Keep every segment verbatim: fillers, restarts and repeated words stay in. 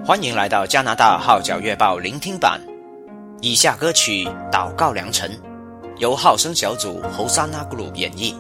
欢迎来到加拿大号角月报聆听版。以下歌曲《祷告良辰》由号声小组侯山那 Group 演绎。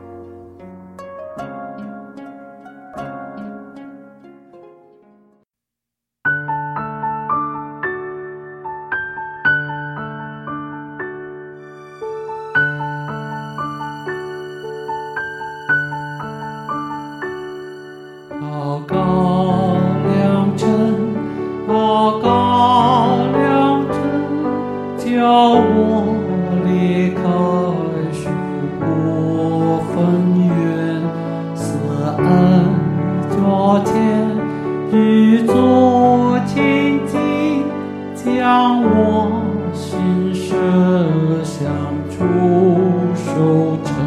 祷告良辰，祷告良辰，叫我离开虚无分远，思恩昨天，与主亲近，将我心舍向主收成。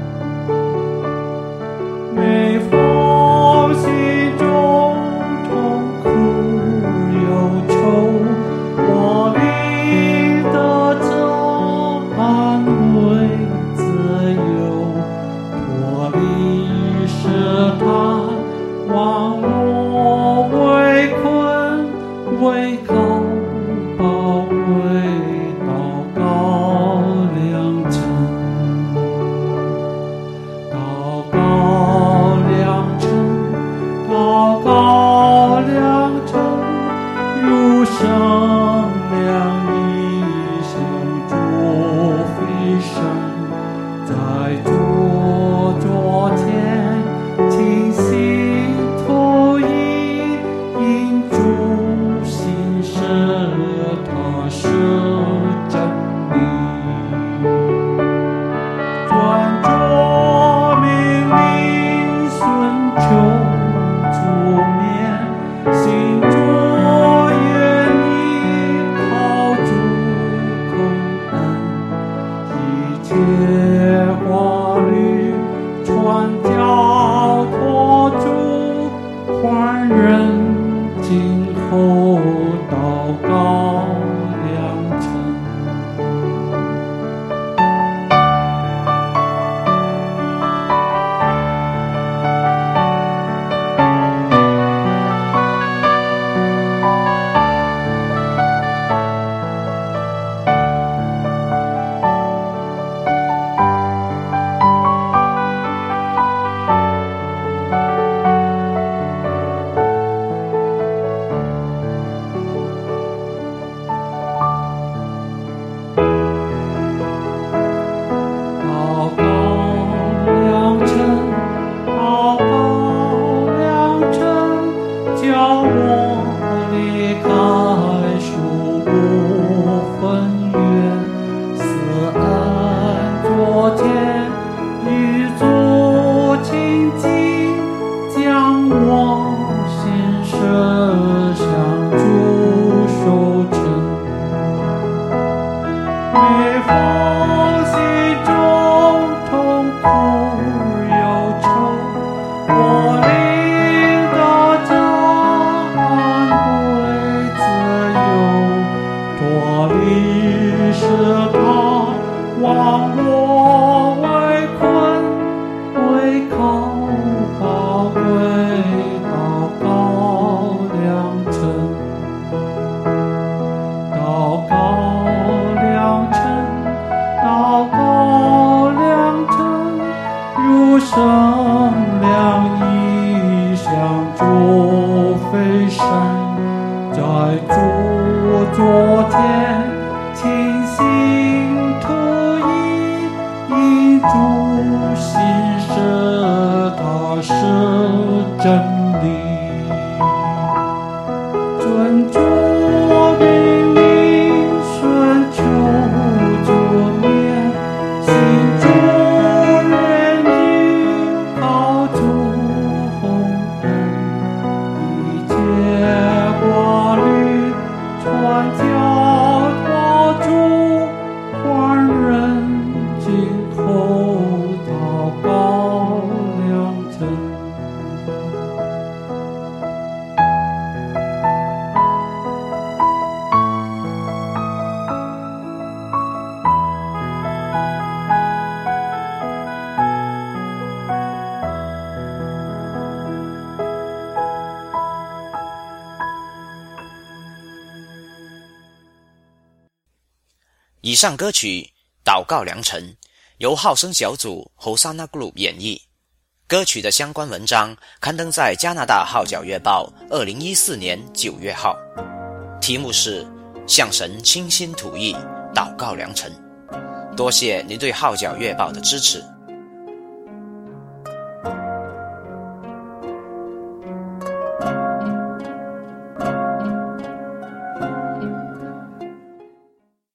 每逢心中痛苦忧愁，我灵得着安慰自由，脱离试探，忘我围困，唯靠宝贵祷告良辰。祷告良辰，祷告良辰，如生亮一向主飞升，在主昨天清心吐意，因主心舍他是真理，专着命令顺求主面，心中愿意靠主孔恩，一切话语传教托主，换人今后祷告良辰。祷告良辰，祷告良辰，叫我离开虚无分远，思恩昨天，与主亲近，将我心舍向主收成。每逢心中痛苦忧愁，我灵得着安慰自由，脱离试探，忘我围困，唯靠宝贵祷告良辰。祷告良辰，祷告良辰，如生亮一向主飞升，在主昨天清心吐意，因主心舍他是真理，尊主命令顺求主面，心中愿意靠主洪恩，一切话语传教托主，换人今后祷告良辰。 以上歌曲《祷告良辰》由号声小组 Hosanna Group 演绎。歌曲的相关文章刊登在加拿大号角月报二零一四年九月号，题目是向神倾心吐意，祷告良辰。多谢您对号角月报的支持。